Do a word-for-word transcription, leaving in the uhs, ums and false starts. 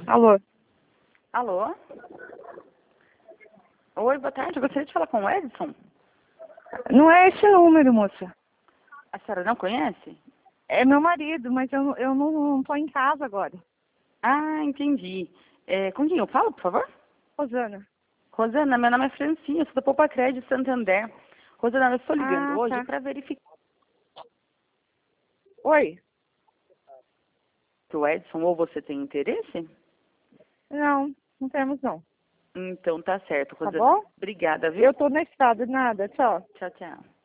Alô? Alô? Oi, boa tarde. Eu gostaria de falar com o Edson. Não é esse número, moça. A senhora não conhece? É meu marido, mas eu, eu não, não tô em casa agora. Ah, entendi. É, com quem eu falo, por favor? Rosana. Rosana, meu nome é Francinha, eu sou da Poupa Crédito Santander. Rosana, eu estou ligando Ah, hoje tá. para verificar Oi? se o Edson ou você tem interesse. Não, não temos não. Então tá certo, Tá Rosana. bom? Obrigada, viu? Eu tô na estrada, nada, tchau. Tchau, tchau.